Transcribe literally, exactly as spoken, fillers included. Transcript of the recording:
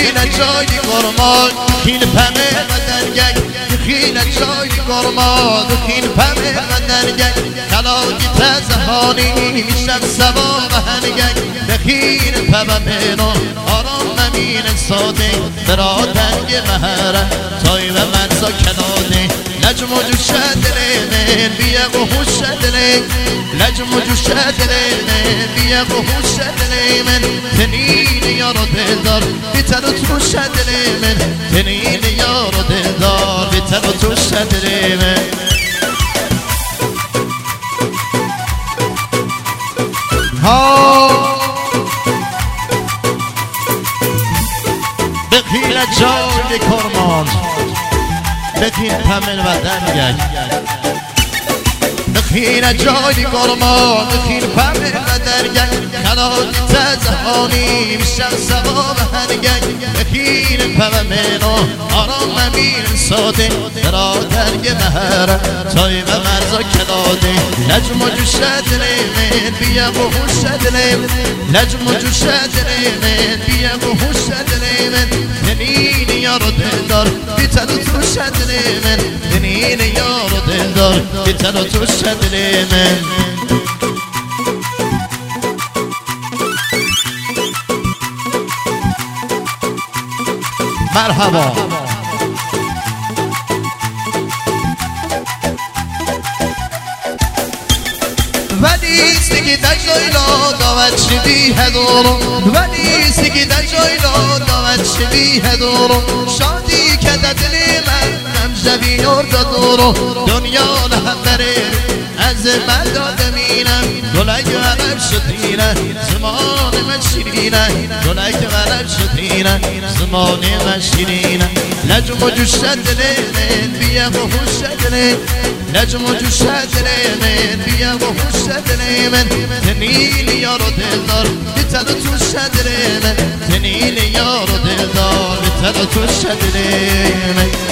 خیل جای گرمان خیل پمه و درگه خیل جای گرمان خیل پمه و درگه کلاکی تزهانی میشم سوا و هنگه بخیل پمه منو آرام نمین ساده برا درگ مهره تای و مرزا کناده لجم و جوشه دل من بیا و خوش دل لجم و جوشه دل من بیا و خوش دل من تنین یار و دلدار بیتر و توش دل من تنین یار و دلدار بیتر و توش دل من ها بخیل جای کرمان بخیل پمن و دنگک بخیل جای کرمان بخیل پمن و درگک کلاکی تزهانی میشم سوا و هنگک بخیل پمن و آرام نمین ساده برا درگ مهره تای و مرزا کلاده لجم و جوشه دل من بیا و خوش دل لجم و جوشه دل من بیا و خوش دل من تنین یار و دلدار بیتر و توش دل من تنین یار و دلدار بیتر و توش دل من مرحبا ولی سگی دجایلا داوت شدی هدورو ولی سگی دجایلا داوت شدی هدورو شادی که دل من نمزوی نور دادورو دنیا لهم بره از من دادمینم گلک غلب شدینه زمان من شیرینه گلک غلب شدینه زمان من شیرینه لجم و جوشه دل من بیا و خوش دل لجم و جوشه دل من بیا و خوش دل من تنین یار و دلدار بیتر و توش دل من تنین یار و دلدار بیتر و توش دل من